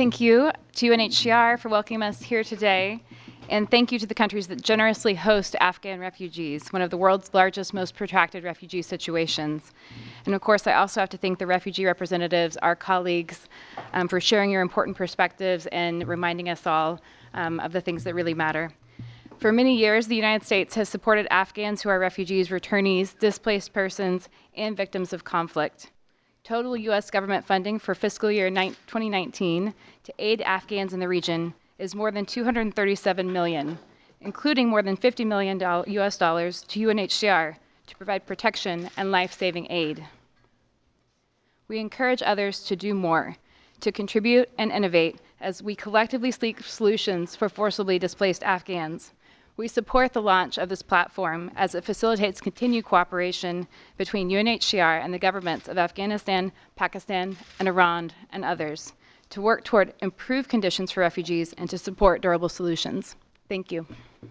Thank you to UNHCR for welcoming us here today. And thank you to the countries that generously host Afghan refugees, one of the world's largest, most protracted refugee situations. And of course, I also have to thank the refugee representatives, our colleagues, for sharing your important perspectives and reminding us all of the things that really matter. For many years, the United States has supported Afghans who are refugees, returnees, displaced persons, and victims of conflict. Total U.S. government funding for fiscal year 2019 to aid Afghans in the region is more than $237 million, including more than $50 million US dollars to UNHCR to provide protection and life-saving aid. We encourage others to do more, to contribute and innovate as we collectively seek solutions for forcibly displaced Afghans. We support the launch of this platform as it facilitates continued cooperation between UNHCR and the governments of Afghanistan, Pakistan, and Iran, and others, to work toward improved conditions for refugees and to support durable solutions. Thank you.